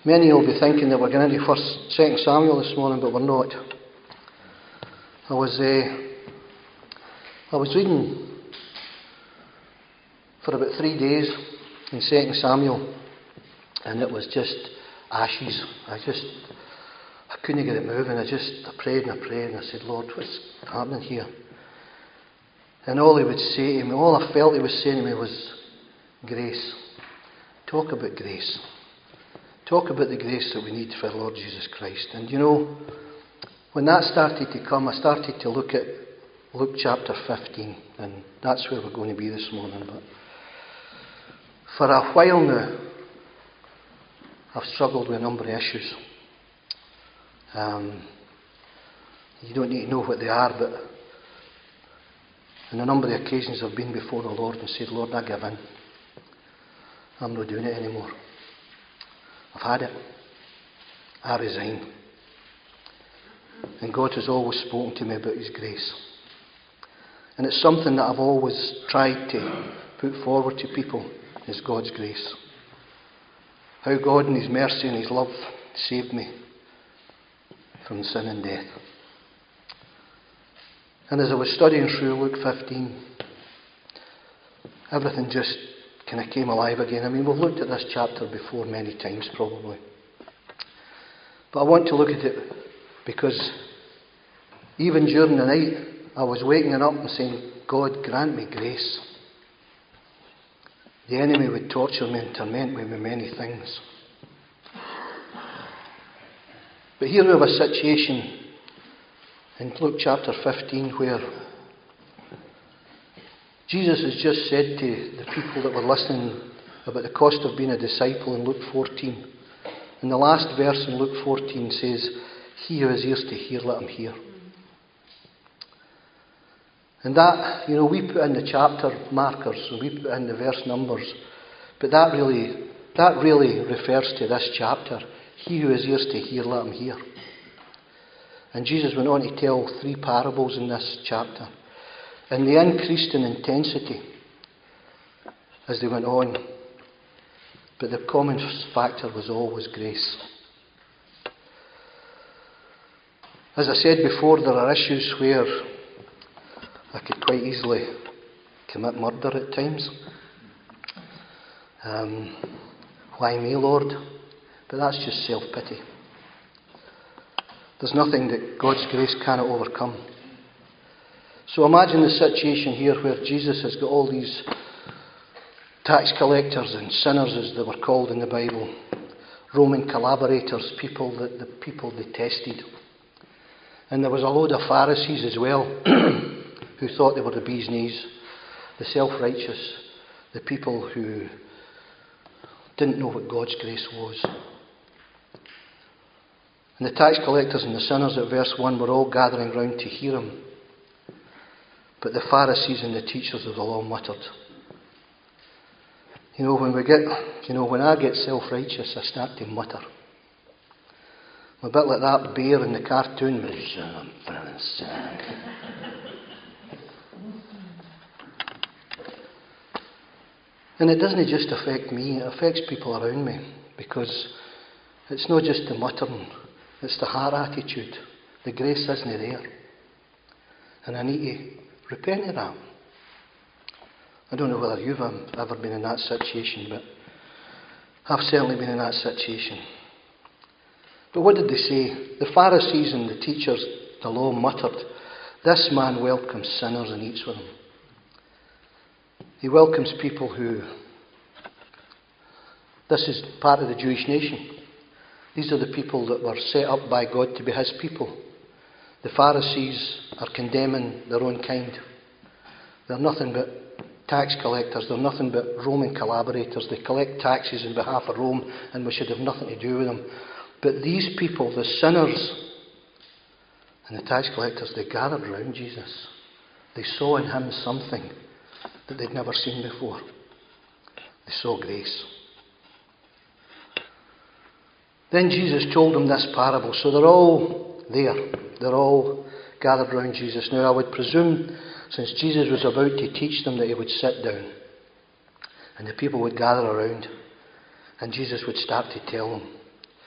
Many will be thinking that we're going into 2 Samuel this morning, but we're not. I was reading for about 3 days in 2 Samuel, and it was just ashes. I couldn't get it moving. I prayed and I said, Lord, what's happening here? And all he would say to me, all I felt he was saying to me was, grace. Talk about grace. Talk about the grace that we need for the Lord Jesus Christ. And you know, when that started to come, I started to look at Luke chapter 15, and that's where we're going to be this morning. But for a while now, I've struggled with a number of issues. You don't need to know what they are, but on a number of occasions I've been before the Lord and said, Lord, I give in. I'm not doing it anymore. I've had it. I resign. And God has always spoken to me about His grace. And it's something that I've always tried to put forward to people, is God's grace. How God in His mercy and His love saved me from sin and death. And as I was studying through Luke 15, everything just kind of came alive again. I mean, we've looked at this chapter before many times probably. But I want to look at it because even during the night, I was waking up and saying, God, grant me grace. The enemy would torture me and torment me with many things. But here we have a situation in Luke chapter 15 where Jesus has just said to the people that were listening about the cost of being a disciple in Luke 14. And the last verse in Luke 14 says, he who has ears to hear, let him hear. And that, you know, we put in the chapter markers and we put in the verse numbers, but that really refers to this chapter. He who has ears to hear, let him hear. And Jesus went on to tell 3 parables in this chapter. And they increased in intensity as they went on. But the common factor was always grace. As I said before, there are issues where I could quite easily commit murder at times. Why me, Lord? But that's just self-pity. There's nothing that God's grace cannot overcome. So imagine the situation here where Jesus has got all these tax collectors and sinners, as they were called in the Bible, Roman collaborators, people that the people detested. And there was a load of Pharisees as well, who thought they were the bee's knees, the self-righteous, the people who didn't know what God's grace was. And the tax collectors and the sinners at verse 1 were all gathering round to hear him. But the Pharisees and the teachers of the law muttered. You know, when I get self-righteous, I start to mutter. I'm a bit like that bear in the cartoon. And it doesn't just affect me, it affects people around me. Because it's not just the muttering, it's the heart attitude. The grace isn't there. And I need to repent of that. I don't know whether you've ever been in that situation, but I've certainly been in that situation. But what did they say? The Pharisees and the teachers, the law, muttered, this man welcomes sinners and eats with them. He welcomes people who... This is part of the Jewish nation. These are the people that were set up by God to be His people. The Pharisees are condemning their own kind. They're nothing but tax collectors. They're nothing but Roman collaborators. They collect taxes on behalf of Rome, and we should have nothing to do with them. But these people, the sinners and the tax collectors, they gathered round Jesus. They saw in him something that they'd never seen before. They saw grace. Then Jesus told them this parable. So they're all there. They're all gathered round Jesus. Now I would presume, since Jesus was about to teach them, that he would sit down. And the people would gather around. And Jesus would start to tell them.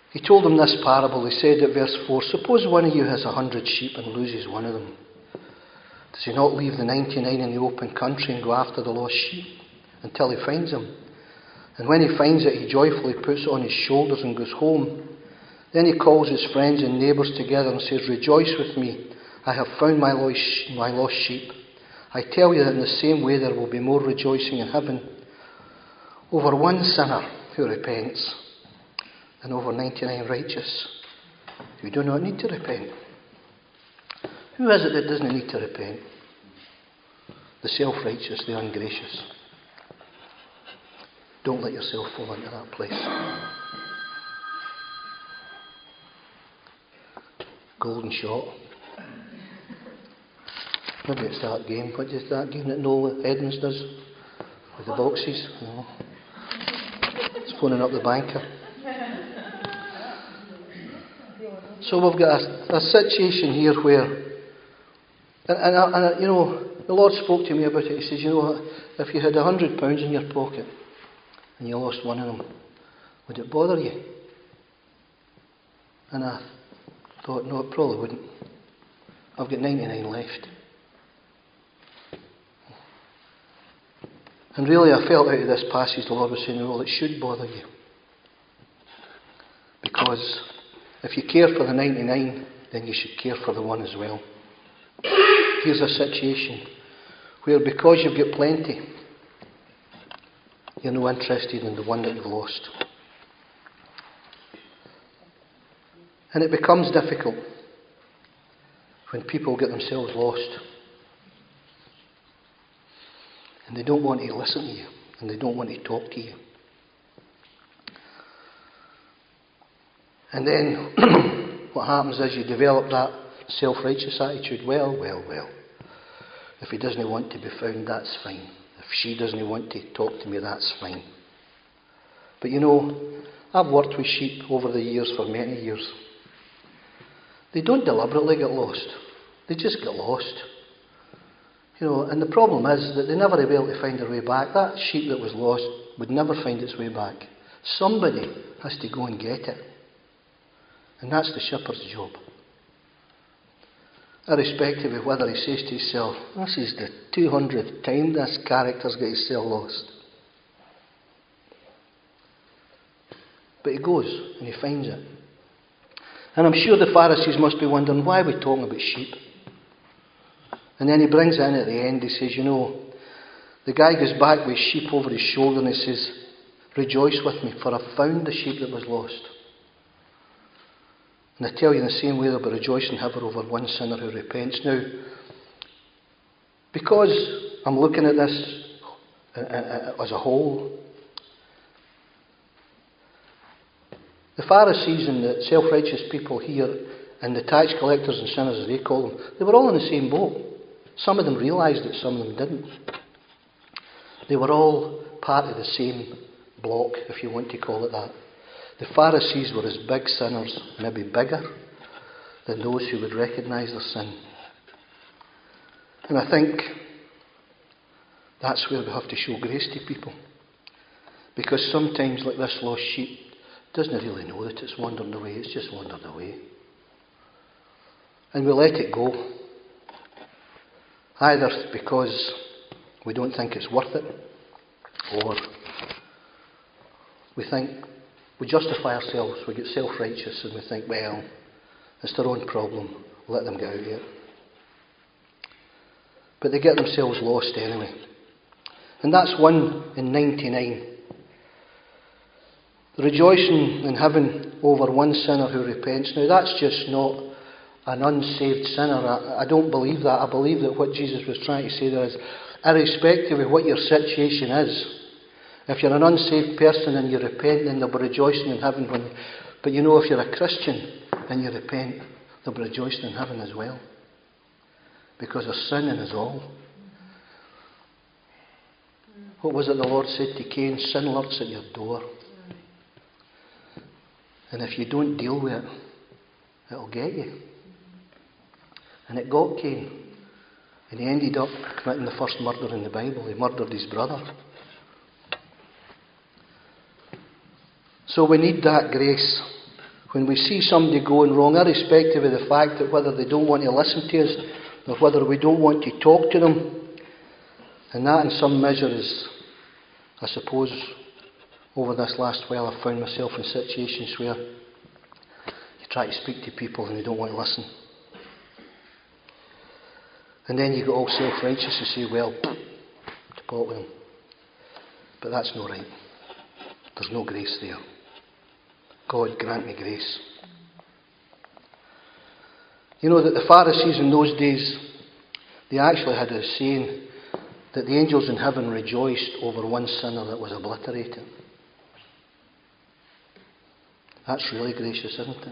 He told them this parable. He said at verse 4, suppose one of you has 100 sheep and loses one of them. Does he not leave the 99 in the open country and go after the lost sheep until he finds him? And when he finds it, he joyfully puts it on his shoulders and goes home. Then he calls his friends and neighbours together and says, rejoice with me, I have found my lost sheep. I tell you that in the same way there will be more rejoicing in heaven over one sinner who repents than over 99 righteous who do not need to repent. Who is it that doesn't need to repent? The self-righteous, the ungracious. Don't let yourself fall into that place. Golden shot. Maybe it's that game. What is that game that Noel Edmonds does? With the boxes? No. It's phoning up the banker. So we've got a situation here where, and you know, the Lord spoke to me about it. He says, you know, if you had £100 in your pocket and you lost one of them, would it bother you? And I thought, no, it probably wouldn't. I've got 99 left. And really, I felt out of this passage, the Lord was saying, well, it should bother you. Because if you care for the 99, then you should care for the one as well. Here's a situation where because you've got plenty, you're no interested in the one that you've lost. And it becomes difficult when people get themselves lost. And they don't want to listen to you. And they don't want to talk to you. And then what happens is you develop that self-righteous attitude. Well. If he doesn't want to be found, that's fine. If she doesn't want to talk to me, that's fine. But you know, I've worked with sheep over the years for many years. They don't deliberately get lost. They just get lost. You know, and the problem is that they never are able to find their way back. That sheep that was lost would never find its way back. Somebody has to go and get it. And that's the shepherd's job. Irrespective of whether he says to himself, this is the 200th time this character's got himself lost. But he goes and he finds it. And I'm sure the Pharisees must be wondering, why are we talking about sheep? And then he brings it in at the end. He says, you know, the guy goes back with his sheep over his shoulder and he says, rejoice with me, for I've found the sheep that was lost. And I tell you, in the same way, they'll be rejoicing heaven over one sinner who repents. Now, because I'm looking at this as a whole, the Pharisees and the self-righteous people here, and the tax collectors and sinners, as they call them, they were all in the same boat. Some of them realised it, some of them didn't. They were all part of the same block, if you want to call it that. The Pharisees were as big sinners, maybe bigger, than those who would recognise their sin. And I think that's where we have to show grace to people. Because sometimes, like this lost sheep, doesn't really know that it's wandered away, it's just wandered away. And we let it go. Either because we don't think it's worth it, or we think, we justify ourselves, we get self-righteous and we think, well, it's their own problem, let them get out of it. But they get themselves lost anyway. And that's 1 in 99. The rejoicing in heaven over one sinner who repents. Now that's just not an unsaved sinner. I don't believe that. I believe that what Jesus was trying to say there is, irrespective of what your situation is, if you're an unsaved person and you repent, then there'll be rejoicing in heaven. But you know, if you're a Christian and you repent, there'll be rejoicing in heaven as well. Because there's sin in us all. What was it the Lord said to Cain? Sin lurks at your door. And if you don't deal with it, it'll get you. And it got Cain. And he ended up committing the first murder in the Bible. He murdered his brother. So we need that grace. When we see somebody going wrong, irrespective of the fact that whether they don't want to listen to us or whether we don't want to talk to them, and that in some measure is, I suppose, over this last while I've found myself in situations where you try to speak to people and they don't want to listen. And then you get all self-righteous and say, well, to pot with them. But that's not right. There's no grace there. God grant me grace. You know that the Pharisees in those days, they actually had a saying that the angels in heaven rejoiced over one sinner that was obliterated. That's really gracious, isn't it?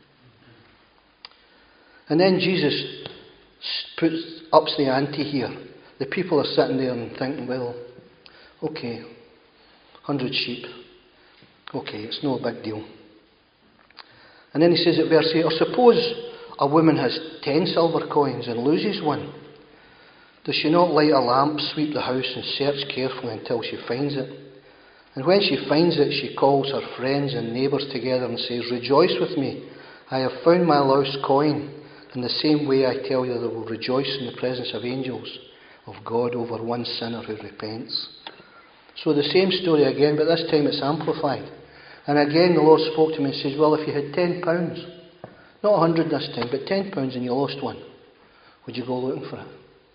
And then Jesus ups the ante here. The people are sitting there and thinking, well, okay, 100 sheep. Okay, it's no big deal. And then he says at verse 8, or suppose a woman has 10 silver coins and loses one. Does she not light a lamp, sweep the house and search carefully until she finds it? And when she finds it, she calls her friends and neighbours together and says, rejoice with me, I have found my lost coin. In the same way I tell you, they will rejoice in the presence of angels of God over one sinner who repents. So the same story again, but this time it's amplified. And again the Lord spoke to me and says, well, if you had £10, not 100 this time, but £10 and you lost one, would you go looking for it?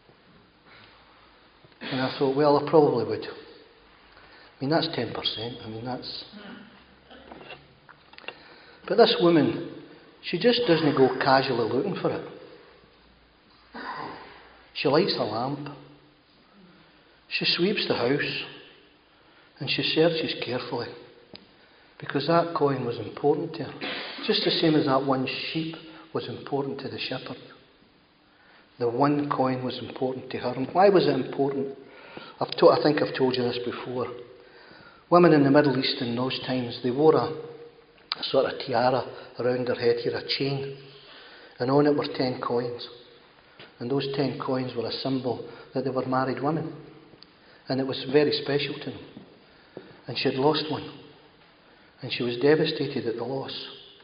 And I thought, well, I probably would. I mean, that's 10%. I mean, that's... But this woman, she just doesn't go casually looking for it. She lights a lamp. She sweeps the house. And she searches carefully. Because that coin was important to her. Just the same as that one sheep was important to the shepherd. The one coin was important to her. And why was it important? I think I've told you this before. Women in the Middle East in those times, they wore a sort of tiara around their head here, a chain. And on it were 10 coins. And those 10 coins were a symbol that they were married women. And it was very special to them. And she had lost one. And she was devastated at the loss.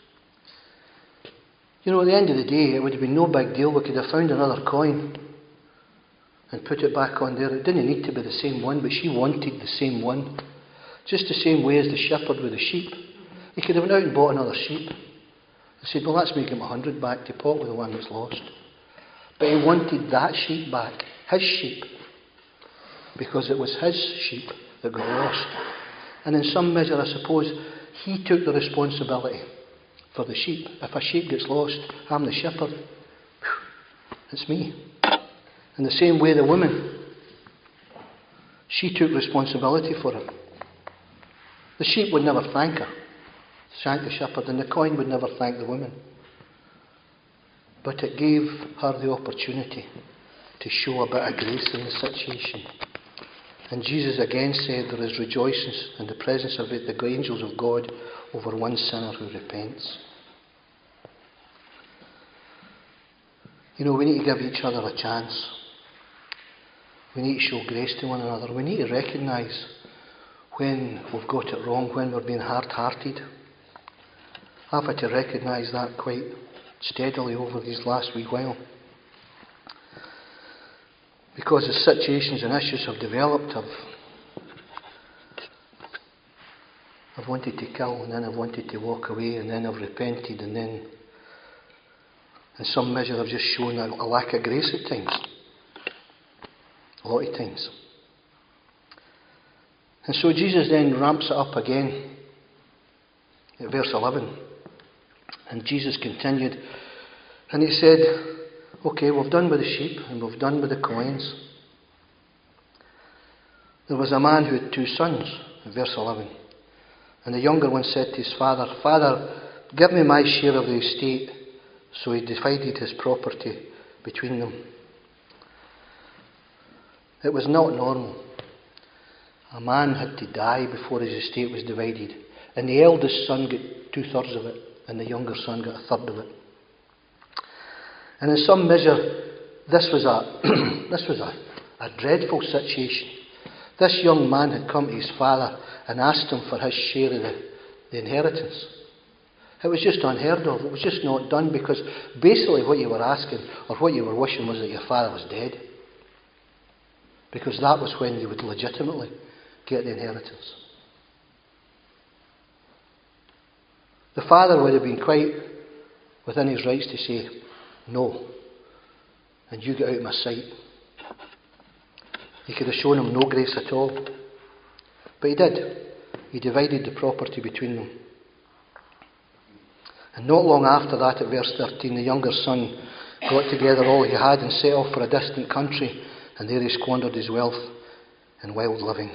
You know, at the end of the day, it would have been no big deal. We could have found another coin and put it back on there. It didn't need to be the same one, but she wanted the same one. Just the same way as the shepherd with the sheep. He could have went out and bought another sheep. He said, well, let's make him 100 back to pot with the one that's lost. But he wanted that sheep back, his sheep, because it was his sheep that got lost. And in some measure, I suppose, he took the responsibility for the sheep. If a sheep gets lost, I'm the shepherd. It's me. In the same way, the woman, she took responsibility for it. The sheep would never thank her, thank the shepherd, and the coin would never thank the woman. But it gave her the opportunity to show a bit of grace in the situation. And Jesus again said there is rejoicing in the presence of the angels of God over one sinner who repents. You know, we need to give each other a chance. We need to show grace to one another. We need to recognise when we've got it wrong, when we're being hard-hearted. I've had to recognise that quite steadily over these last wee while. Because as situations and issues have developed, I've wanted to kill, and then I've wanted to walk away, and then I've repented, and then in some measure I've just shown a lack of grace at times. A lot of times. And so Jesus then ramps it up again at verse 11. And Jesus continued, and he said, okay, we've done with the sheep and we've done with the coins. There was a man who had 2 sons, in verse 11. And the younger one said to his father, Father, give me my share of the estate. So he divided his property between them. It was not normal. A man had to die before his estate was divided. And the eldest son got 2/3 of it, and the younger son got 1/3 of it. And in some measure, this was a dreadful situation. This young man had come to his father and asked him for his share of the inheritance. It was just unheard of. It was just not done, because basically what you were asking, or what you were wishing, was that your father was dead. Because that was when you would legitimately get the inheritance. The father would have been quite within his rights to say, no, and you get out of my sight. He could have shown him no grace at all. But he did. He divided the property between them. And not long after that, at verse 13, the younger son got together all he had and set off for a distant country, and there he squandered his wealth in wild living.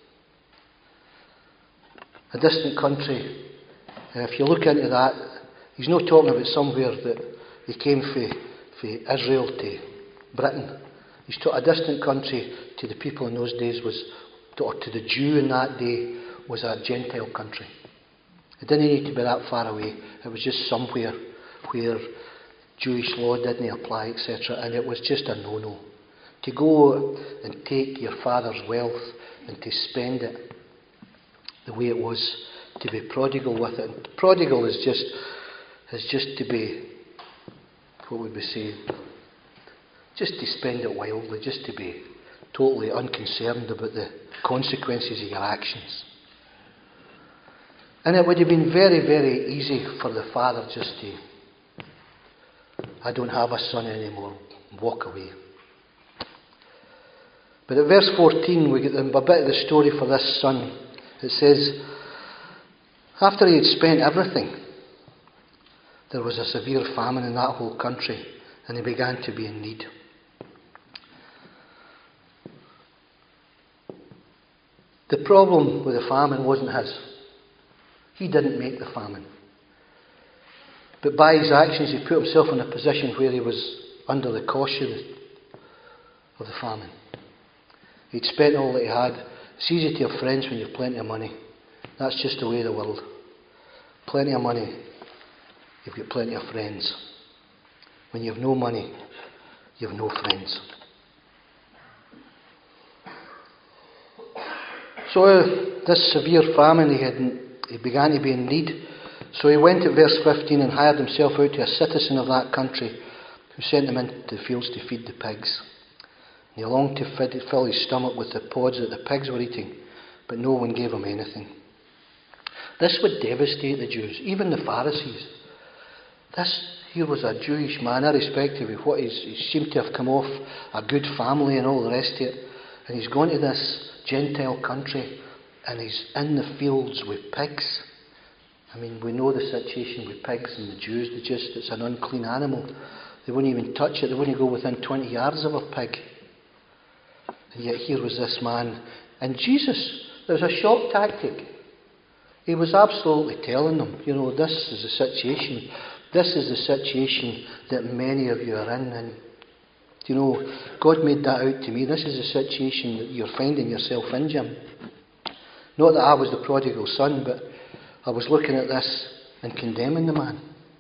A distant country, if you look into that, he's not talking about somewhere that he came from Israel to Britain. He's a distant country to the people in those days or to the Jew in that day, was a Gentile country. It didn't need to be that far away. It was just somewhere where Jewish law didn't apply, etc. And it was just a no-no. To go and take your father's wealth and to spend it the way it was, to be prodigal with it. And prodigal is just to be, what would we say, just to spend it wildly, just to be totally unconcerned about the consequences of your actions. And it would have been very, very easy for the father just to, I don't have a son anymore, walk away. But at verse 14 we get a bit of the story for this son. It says, after he had spent everything, there was a severe famine in that whole country, and he began to be in need. The problem with the famine wasn't his. He didn't make the famine. But by his actions he put himself in a position where he was under the caution of the famine. He'd spent all that he had. It's easy to have friends when you've plenty of money. That's just the way of the world. Plenty of money, you've got plenty of friends. When you have no money, you have no friends. So this severe famine, he began to be in need. So he went at verse 15 and hired himself out to a citizen of that country, who sent him into the fields to feed the pigs. And he longed to fill his stomach with the pods that the pigs were eating, but no one gave him anything. This would devastate the Jews, even the Pharisees. Here was a Jewish man, irrespective of what he seemed to have come off a good family and all the rest of it, and he's gone to this Gentile country and he's in the fields with pigs. I mean, we know the situation with pigs and the Jews. It's an unclean animal. They wouldn't even touch it. They wouldn't go within 20 yards of a pig. And yet here was this man. And Jesus, there was a shock tactic. He was absolutely telling them, this is the situation. This is the situation that many of you are in. And, God made that out to me. This is the situation that you're finding yourself in, Jim. Not that I was the prodigal son, but I was looking at this and condemning the man.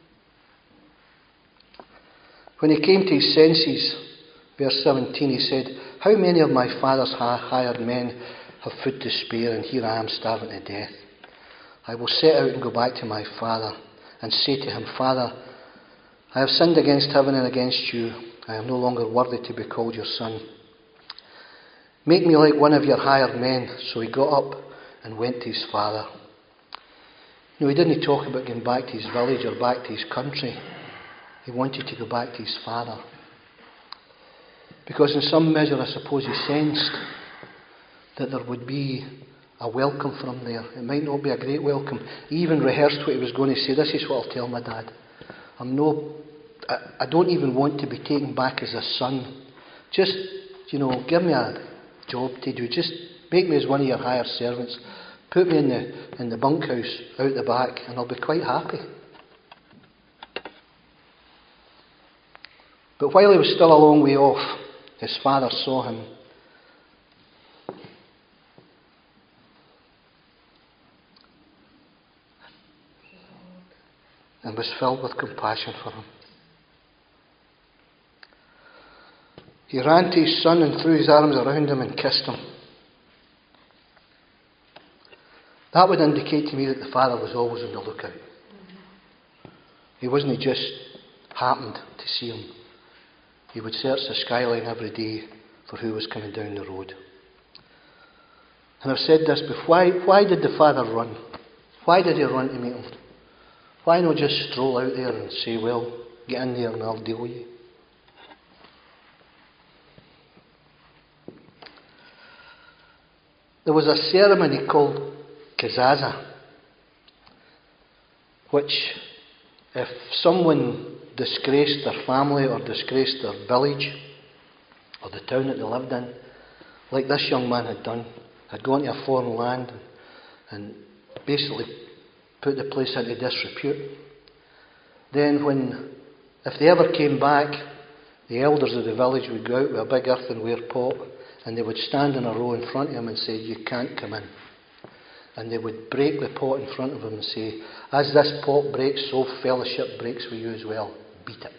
When he came to his senses, verse 17, he said, how many of my father's hired men have food to spare, and here I am starving to death? I will set out and go back to my father and say to him, Father, I have sinned against heaven and against you. I am no longer worthy to be called your son. Make me like one of your hired men. So he got up and went to his father. He didn't talk about going back to his village or back to his country. He wanted to go back to his father. Because in some measure, I suppose he sensed that there would be a welcome for him there. It might not be a great welcome. He even rehearsed what he was going to say. This is what I'll tell my dad. I don't even want to be taken back as a son. Just, give me a job to do. Just make me as one of your hired servants. Put me in the bunkhouse out the back, and I'll be quite happy. But while he was still a long way off, his father saw him. And was filled with compassion for him. He ran to his son and threw his arms around him and kissed him. That would indicate to me that the father was always on the lookout. He wasn't just happened to see him. He would search the skyline every day for who was coming down the road. And I've said this before. Why did the father run? Why did he run to meet him? Why not just stroll out there and say, well, get in there and I'll deal with you? There was a ceremony called Kazaza, which if someone disgraced their family or disgraced their village or the town that they lived in, like this young man had done, had gone to a foreign land and basically put the place into disrepute, then if they ever came back, the elders of the village would go out with a big earthenware pot and they would stand in a row in front of him and say, you can't come in. And they would break the pot in front of him and say, as this pot breaks, so fellowship breaks with you as well. Beat it.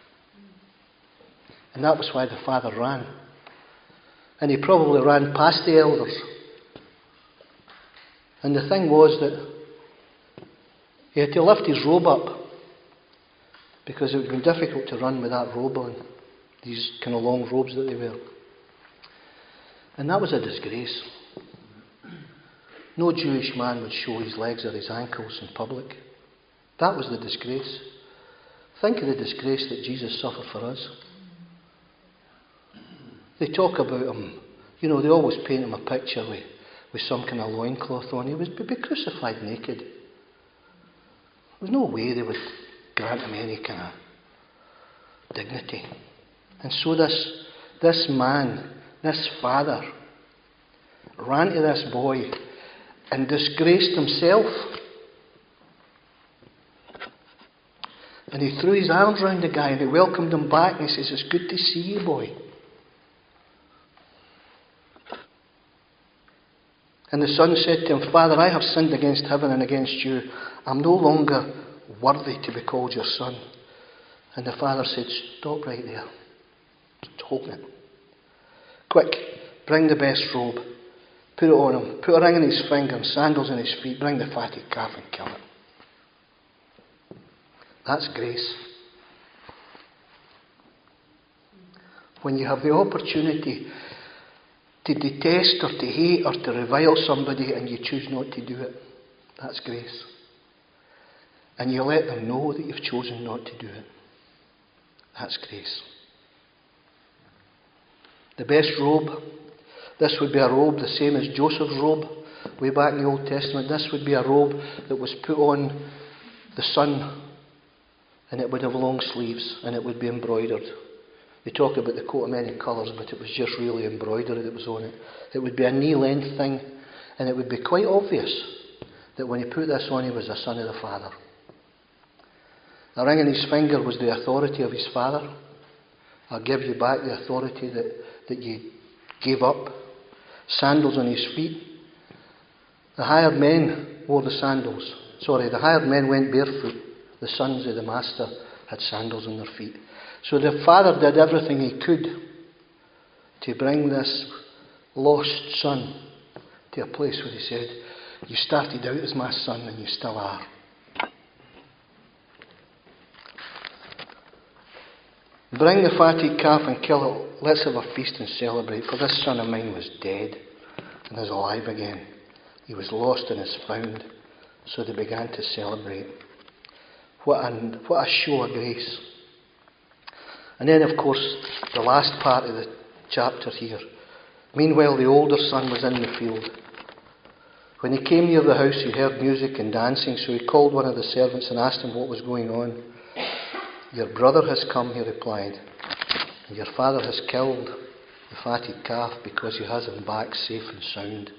And that was why the father ran. And he probably ran past the elders. And the thing was that he had to lift his robe up, because it would have been difficult to run with that robe on, these kind of long robes that they wear. And that was a disgrace. No Jewish man would show his legs or his ankles in public. That was the disgrace. Think of the disgrace that Jesus suffered for us. They talk about him, they always paint him a picture with some kind of loincloth on. He would be crucified naked. There was no way they would grant him any kind of dignity. And so this man, this father, ran to this boy and disgraced himself. And he threw his arms around the guy and he welcomed him back and he says, it's good to see you, boy. And the son said to him, Father, I have sinned against heaven and against you. I'm no longer worthy to be called your son. And the father said, stop right there. Just holding it. Quick, bring the best robe. Put it on him. Put a ring in his finger and sandals in his feet. Bring the fatted calf and kill it. That's grace. When you have the opportunity to detest or to hate or to revile somebody and you choose not to do it, that's grace. And you let them know that you've chosen not to do it. That's grace. The best robe. This would be a robe the same as Joseph's robe way back in the Old Testament. This would be a robe that was put on the son, and it would have long sleeves and it would be embroidered. They talk about the coat of many colours, but it was just really embroidery that was on it. It would be a knee-length thing, and it would be quite obvious that when he put this on, he was a son of the Father. A ring in his finger was the authority of his father. I'll give you back the authority that you gave up. Sandals on his feet. The hired men wore the sandals. The hired men went barefoot. The sons of the master had sandals on their feet. So the father did everything he could to bring this lost son to a place where he said, you started out as my son and you still are. Bring the fatted calf and kill it. Let's have a feast and celebrate. For this son of mine was dead and is alive again. He was lost and is found. So they began to celebrate. What a show of grace. And then, of course, the last part of the chapter here. Meanwhile, the older son was in the field. When he came near the house, he heard music and dancing. So he called one of the servants and asked him what was going on. Your brother has come, he replied, and your father has killed the fatted calf because he has him back safe and sound.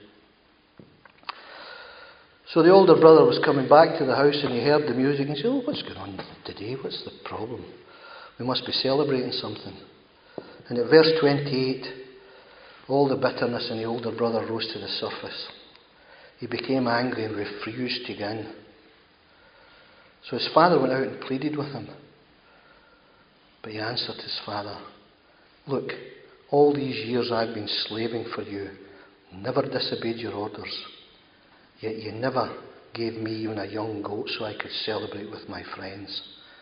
So the older brother was coming back to the house and he heard the music and he said, what's going on today? What's the problem? We must be celebrating something. And at verse 28, all the bitterness in the older brother rose to the surface. He became angry and refused to get in. So his father went out and pleaded with him. But he answered his father, look, all these years I've been slaving for you, never disobeyed your orders, yet you never gave me even a young goat so I could celebrate with my friends.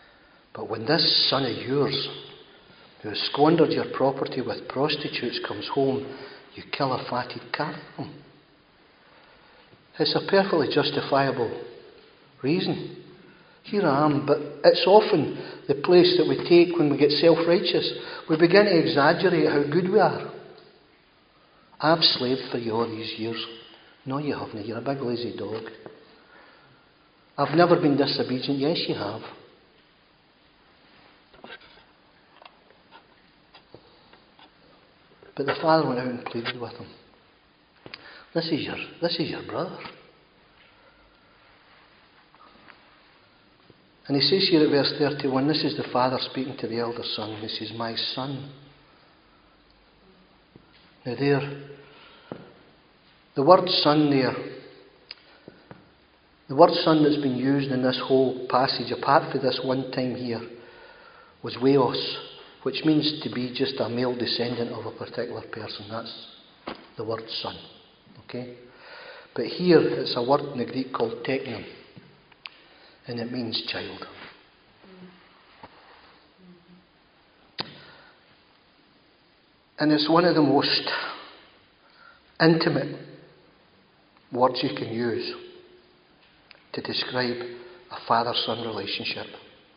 But when this son of yours, who has squandered your property with prostitutes, comes home, you kill a fatted calf for him. It's a perfectly justifiable reason. Here I am, but it's often the place that we take when we get self-righteous. We begin to exaggerate how good we are. I've slaved for you all these years. No, you haven't. You're a big lazy dog. I've never been disobedient. Yes, you have. But the father went out and pleaded with him. This is your brother. And he says here at verse 31, this is the father speaking to the elder son. He says, my son. Now there, the word son there, the word son that's been used in this whole passage, apart from this one time here, was weos, which means to be just a male descendant of a particular person. That's the word son. Okay? But here it's a word in the Greek called teknon, and it means child. And it's one of the most intimate words you can use to describe a father-son relationship.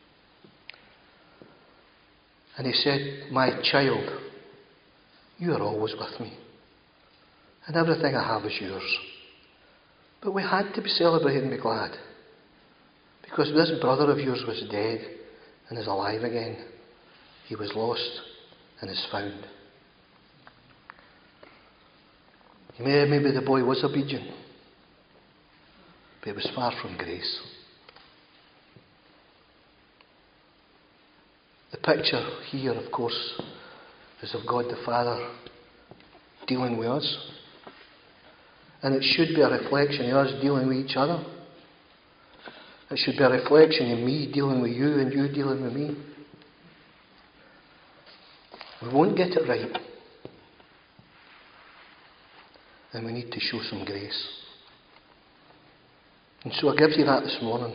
And he said, my child, you are always with me, and everything I have is yours. But we had to be celebrating and be glad, because this brother of yours was dead and is alive again. He was lost and is found. Maybe the boy was obedient, but it was far from grace. The picture here, of course, is of God the Father dealing with us. And it should be a reflection of us dealing with each other. It should be a reflection of me dealing with you and you dealing with me. We won't get it right. And we need to show some grace. And so I give you that this morning.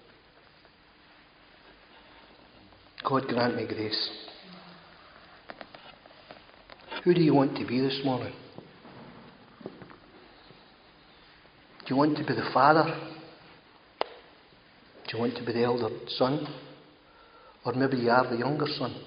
God grant me grace. Who do you want to be this morning? Do you want to be the father? Do you want to be the elder son? Or maybe you are the younger son?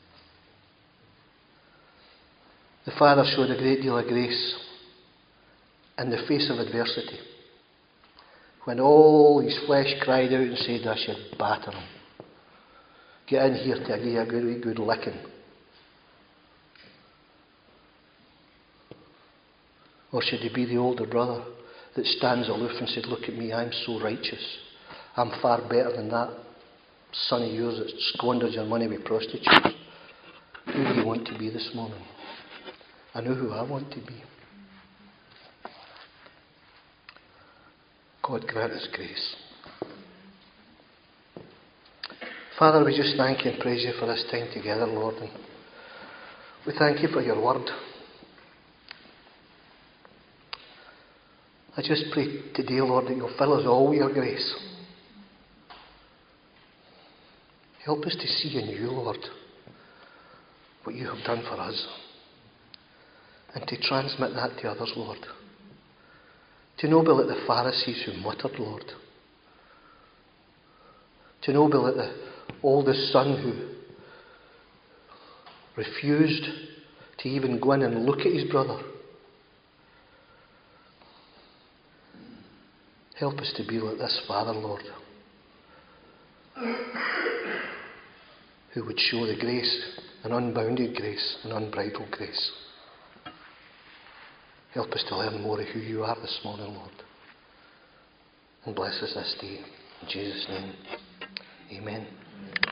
The father showed a great deal of grace in the face of adversity. When all his flesh cried out and said, I should batter him. Get in here to give you a good licking. Or should he be the older brother that stands aloof and said, look at me, I'm so righteous. I'm far better than that son of yours that squandered your money with prostitutes. Who do you want to be this morning? I know who I want to be. God grant us grace. Father, we just thank you and praise you for this time together, Lord. And we thank you for your word. I just pray today, Lord, that you'll fill us all with your grace. Help us to see in you, Lord, what you have done for us. And to transmit that to others, Lord. To not be like the Pharisees who muttered, Lord. To not be like the oldest son who refused to even go in and look at his brother. Help us to be like this Father, Lord, who would show the grace, an unbounded grace, an unbridled grace. Help us to learn more of who you are this morning, Lord. And bless us this day. In Jesus' name, amen.